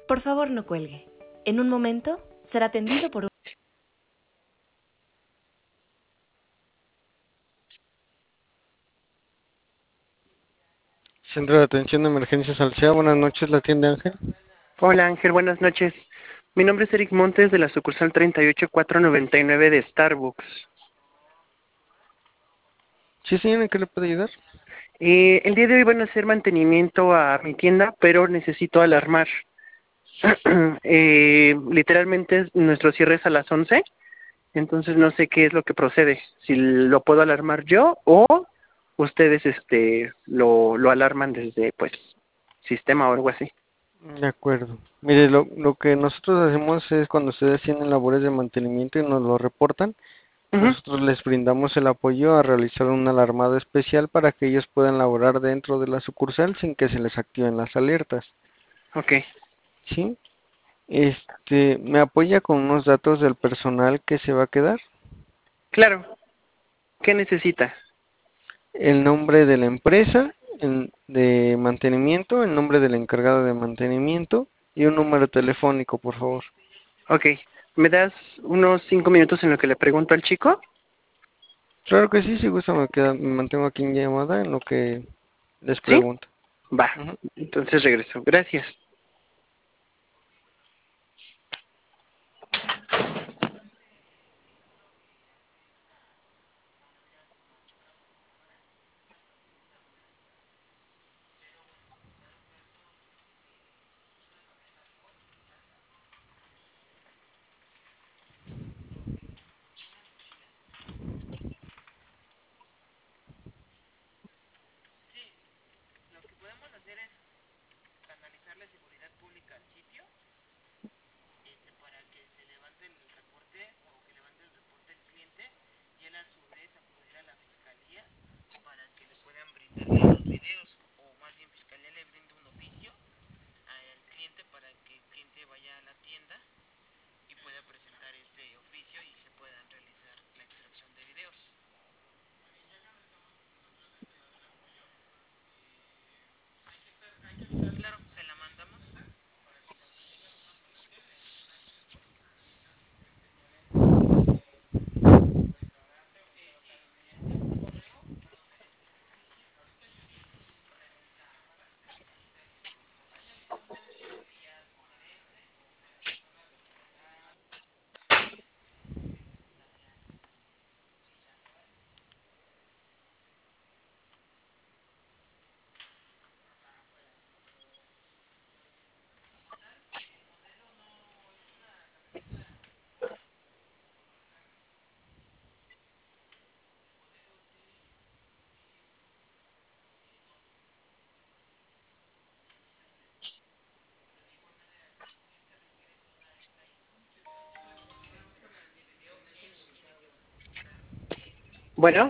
Por favor, no cuelgue. En un momento será atendido por un... Centro de Atención de Emergencias Alsea, buenas noches, la atiende Ángel. Hola Ángel, buenas noches. Mi nombre es Eric Montes de la sucursal 38499 de Starbucks. Sí, señor, ¿en qué le puedo ayudar? El día de hoy van a hacer mantenimiento a mi tienda, pero necesito alarmar. Literalmente nuestro cierre es a las 11, entonces no sé qué es lo que procede. Si lo puedo alarmar yo o ustedes lo alarman desde pues sistema o algo así. De acuerdo. Mire, lo que nosotros hacemos es cuando ustedes tienen labores de mantenimiento y nos lo reportan, Ujú. nosotros les brindamos el apoyo a realizar una alarmada especial para que ellos puedan laborar dentro de la sucursal sin que se les activen las alertas. Ok, ¿Sí? ¿Me apoya con unos datos del personal que se va a quedar? claro. ¿Qué necesita? El nombre de la empresa de mantenimiento, el nombre del encargado de mantenimiento y un número telefónico, por favor. Ok, ¿me das unos 5 minutos en lo que le pregunto al chico? Claro que sí, si gusta me mantengo aquí en llamada en lo que les ¿Sí? pregunto. Va, Ujú. entonces regreso. Gracias. Bueno,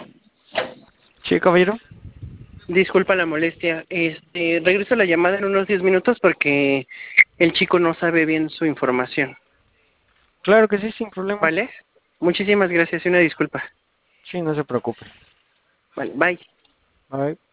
Sí, caballero. disculpa la molestia. Regreso la llamada en unos 10 minutos porque el chico no sabe bien su información. Claro que sí, sin problema. ¿Vale? Muchísimas gracias y una disculpa. Sí, no se preocupe. Vale, bye. Bye.